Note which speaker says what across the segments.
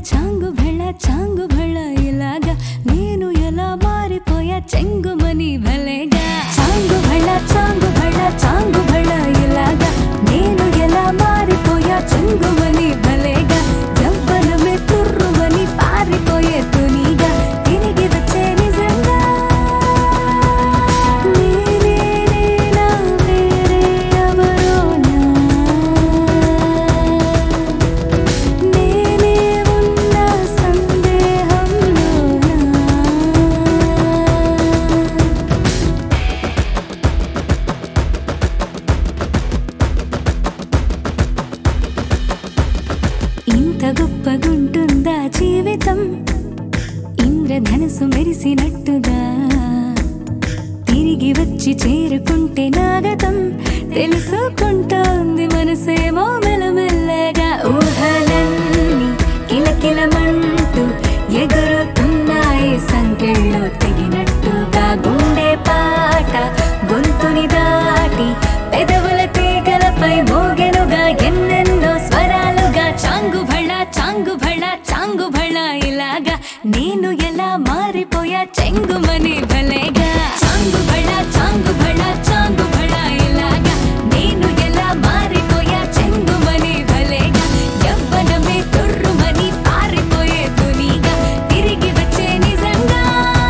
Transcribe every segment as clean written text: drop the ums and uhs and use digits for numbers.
Speaker 1: చాంగు భళ ఇలాగా నేను ఎలా మారిపోయా చెంగుమని భలేగా చాంగు భళ ఇలాగా నేను ఎలా మారిపోయా చెంగుమని భలేగా యవ్వనమే తుర్రుమని పారిపోయే తునిగా తిరిగి వచ్చే నిజంగా నేనేనా వేరే ఎవరోనా నేనే ఉన్న సందేహంలోనా ఇంత గొప్పగుంటుందా జీవితం ఇంద్రధనుసు మెరిసినట్టుగా తిరిగి వచ్చి చేరుకుంటే నాగతం తెలుసుకుంటోంది మనసేమో మెల్లమెల్లగా ఊహలన్నీ కిలకిలమంటూ ఎగురుతున్నాయి సంకెళ్ళు తెగినట్టుగా గుండె పాట గొంతుని దాటి పెదవుల తీగలపై మోగెనుగా ఎన్నెన్నో స్వరాలుగా చాంగు భళ ఇలాగా నేను ఎలా మారిపోయా చెంగుమని భలేగా చాంగు భళ ఇలాగా నేను ఎలా మారిపోయా చెంగుమని భలేగా యవ్వనమే తుర్రుమని పారిపోయే తునిగా తిరిగి వచ్చే నిజంగా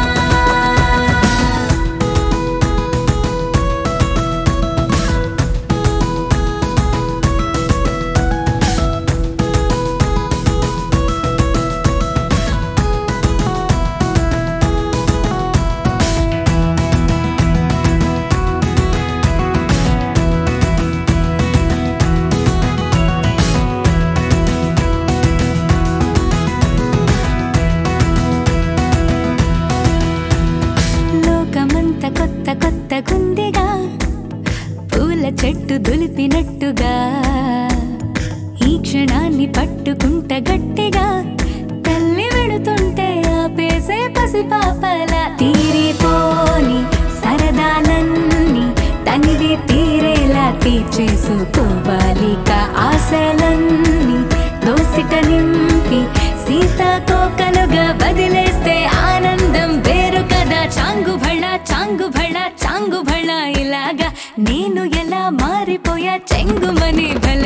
Speaker 1: లోకమంత కొత్త గుందిగా పూల చెట్టు దులిపినట్టుగా ఈ క్షణాన్ని పట్టుకుంట గట్టిగా తల్లి వెడుతుంటే ఆపేసే పసిపాపలా తీరిపోని సరదాలన్నీ తనివి తీరేలా తీర్చేసుకోవాలిక ఆశలన్నీ దోసిట నింపి సీతాకోకలుగా వదిలేస్తే ఆనందం వేరు కదా చాంగు భళ ఇలాగా నేను ఎలా మారిపోయా చెంగుమని భలే